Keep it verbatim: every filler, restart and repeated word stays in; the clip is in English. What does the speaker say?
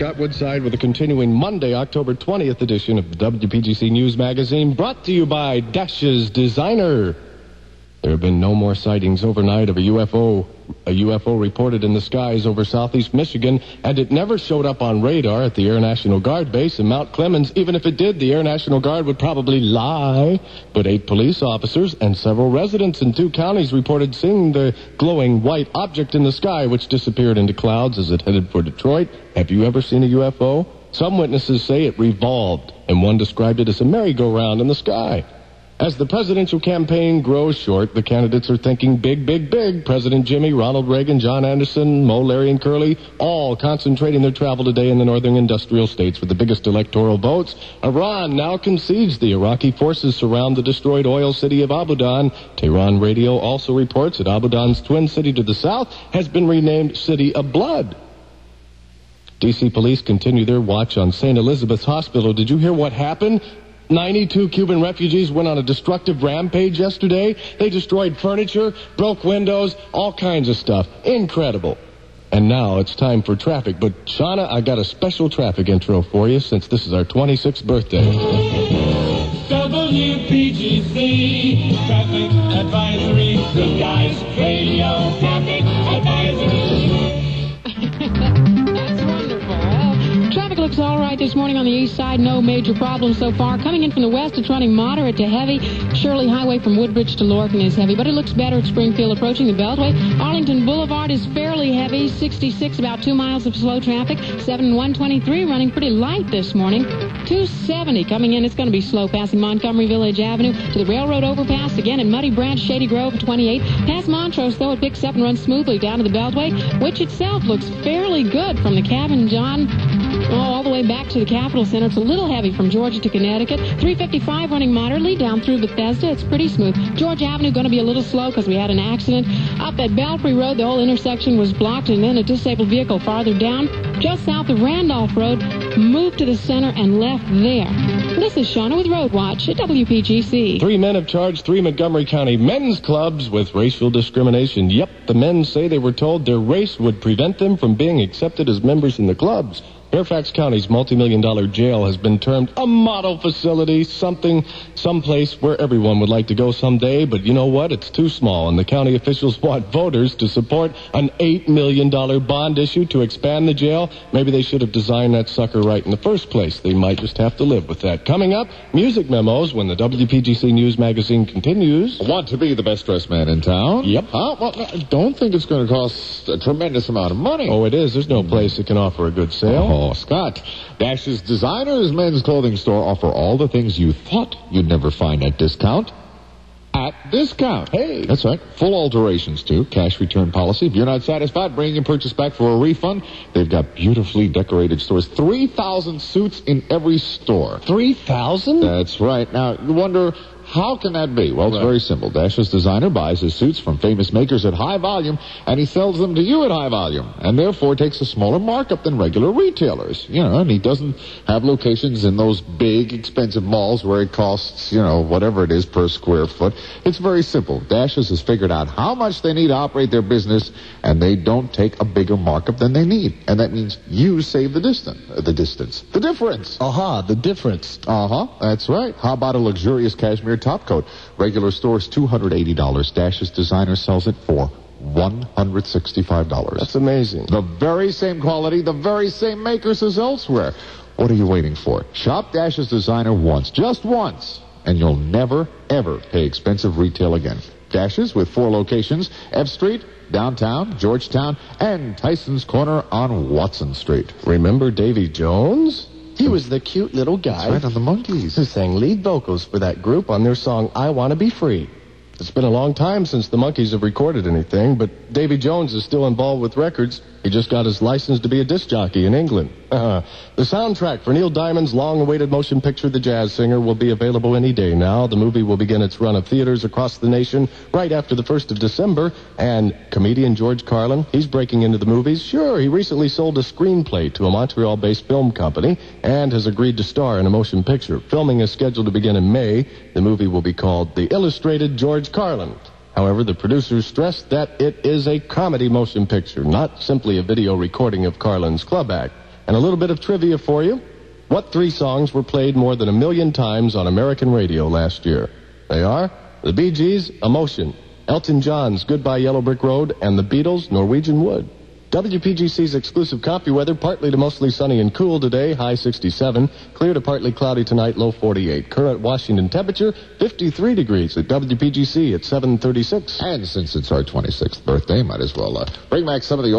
Scott Woodside with a continuing Monday, October twentieth edition of the W P G C News Magazine, brought to you by Dash's Designer. There have been no more sightings overnight of a U F O. A U F O reported in the skies over southeast Michigan, and it never showed up on radar at the Air National Guard base in Mount Clemens. Even if it did, the Air National Guard would probably lie. But eight police officers and several residents in two counties reported seeing the glowing white object in the sky, which disappeared into clouds as it headed for Detroit. Have you ever seen a U F O? Some witnesses say it revolved, and one described it as a merry-go-round in the sky. As the presidential campaign grows short, the candidates are thinking big, big, big. President Jimmy, Ronald Reagan, John Anderson, Mo, Larry, and Curly, all concentrating their travel today in the northern industrial states with the biggest electoral votes. Iran now concedes the Iraqi forces surround the destroyed oil city of Abudan. Tehran Radio also reports that Abudan's twin city to the south has been renamed City of Blood. D C police continue their watch on Saint Elizabeth's Hospital. Did you hear what happened? ninety-two Cuban refugees went on a destructive rampage yesterday. They destroyed furniture, broke windows, all kinds of stuff. Incredible. And now it's time for traffic. But, Shauna, I got a special traffic intro for you since this is our twenty-sixth birthday. W P G C Traffic Advisory. Good guys radio traffic advisory. That's wonderful. Well, traffic looks all right this morning on the east side. No major problems so far. Coming in from the west, it's running moderate to heavy. Shirley Highway from Woodbridge to Lorton is heavy, but it looks better at Springfield approaching the Beltway. Arlington Boulevard is fairly heavy. sixty-six, about two miles of slow traffic. seven one twenty-three running pretty light this morning. two seventy coming in. It's going to be slow passing Montgomery Village Avenue to the railroad overpass. Again in Muddy Branch, Shady Grove, twenty-eight. Past Montrose, though, it picks up and runs smoothly down to the Beltway, which itself looks fairly good from the Cabin John oh, all the way back to the Capitol Center. It's a little heavy from Georgia to Connecticut. three fifty-five running moderately down through Bethesda. It's pretty smooth. George Avenue going to be a little slow because we had an accident. Up at Belfry Road, the whole intersection was blocked, and then a disabled vehicle farther down, just south of Randolph Road, moved to the center and left there. This is Shauna with Road Watch at W P G C. Three men have charged three Montgomery County men's clubs with racial discrimination. Yep, the men say they were told their race would prevent them from being accepted as members in the clubs. Fairfax County's multi-million dollar jail has been termed a model facility, something, someplace where everyone would like to go someday, but you know what? It's too small, and the county officials want voters to support an eight million dollars bond issue to expand the jail. Maybe they should have designed that sucker right in the first place. They might just have to live with that. Coming up, music memos when the W P G C News Magazine continues. Want to be the best-dressed man in town? Yep. Huh? Well, I don't think it's going to cost a tremendous amount of money. Oh, it is. There's no place that can offer a good sale. Oh, Scott. Dash's Designers men's clothing store offer all the things you thought you'd never find at discount. At discount. Hey. That's right. Full alterations, too. Cash return policy. If you're not satisfied, bring your purchase back for a refund. They've got beautifully decorated stores. three thousand suits in every store. three thousand? That's right. Now, you wonder, how can that be? Well, it's Right. very simple. Dash's Designer buys his suits from famous makers at high volume, and he sells them to you at high volume, and therefore takes a smaller markup than regular retailers. You know, and he doesn't have locations in those big, expensive malls where it costs, you know, whatever it is per square foot. It's very simple. Dash's has figured out how much they need to operate their business, and they don't take a bigger markup than they need. And that means you save the distance. Uh, the distance. The difference. Aha, the difference. Uh-huh, that's right. How about a luxurious cashmere top coat? Regular store's two hundred eighty dollars. Dash's Designer sells it for one hundred sixty-five dollars. That's amazing. The very same quality, the very same makers as elsewhere. What are you waiting for? Shop Dash's Designer once, just once, and you'll never, ever pay expensive retail again. Dash's with four locations: F Street, downtown, Georgetown, and Tyson's Corner on Watson Street. Remember Davy Jones? He was the cute little guy That's right, on the Monkees. who sang lead vocals for that group on their song I Want to Be Free. It's been a long time since the Monkees have recorded anything, but Davy Jones is still involved with records. He just got his license to be a disc jockey in England. Uh, the soundtrack for Neil Diamond's long-awaited motion picture, The Jazz Singer, will be available any day now. The movie will begin its run of theaters across the nation right after the first of December. And comedian George Carlin, he's breaking into the movies. Sure, he recently sold a screenplay to a Montreal-based film company and has agreed to star in a motion picture. Filming is scheduled to begin in May. The movie will be called The Illustrated George Carlin. However, the producers stressed that it is a comedy motion picture, not simply a video recording of Carlin's club act. And a little bit of trivia for you. What three songs were played more than a million times on American radio last year? They are the Bee Gees, Emotion, Elton John's Goodbye Yellow Brick Road, and the Beatles, Norwegian Wood. W P G C's exclusive CompuWeather, partly to mostly sunny and cool today, high sixty-seven. Clear to partly cloudy tonight, low forty-eight. Current Washington temperature, fifty-three degrees at W P G C at seven thirty-six. And since it's our twenty-sixth birthday, might as well uh, bring back some of the